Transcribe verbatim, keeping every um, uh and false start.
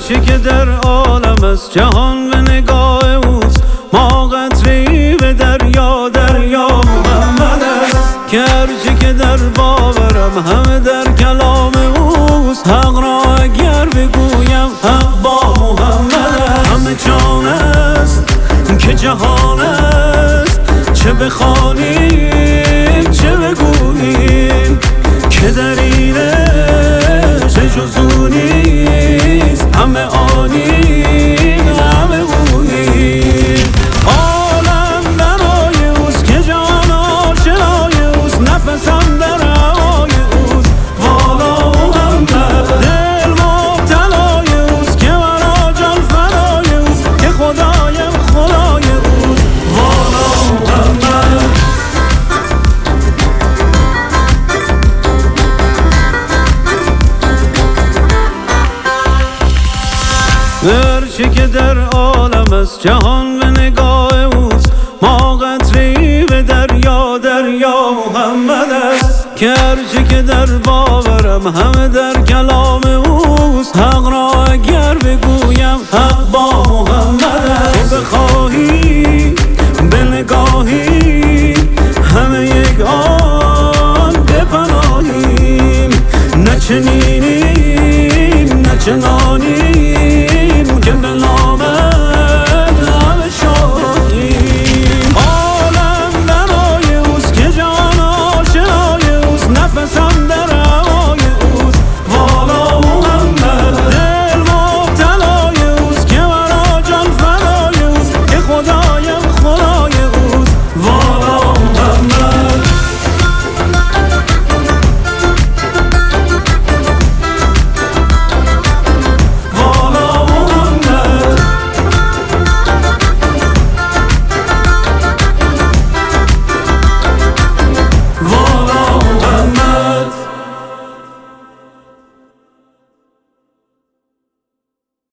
هرچی که در عالم است جهان به نگاه اوست، ما قطره‌ای به دریا، دریا محمد است. که هرچی که در باورم همه در کلام اوست، حق را اگر بگویم حق با محمد است. همه جان است که جهان است، چه بخوانیم چه بگوییم که در اینش جز او نیست. همه آنیم همه اوییم، عالم برای اوست که جان آشنای اوست، نفسم در هوای اوست والا محمد. دل مبتلای اوست که مرا جان فدای اوست، که خدایم خدای اوست والا محمد. هرچی که در عالم است جهان به نگاه اوست، ما قطره‌ای به دریا، دریا محمد است. که هرچی که در باورم همه در کلام اوست، حق را اگر بگویم حق با محمد است. تو بخواهی به نگاهی همه یک آن بپناهیم، نه چنینیم نه چنانیم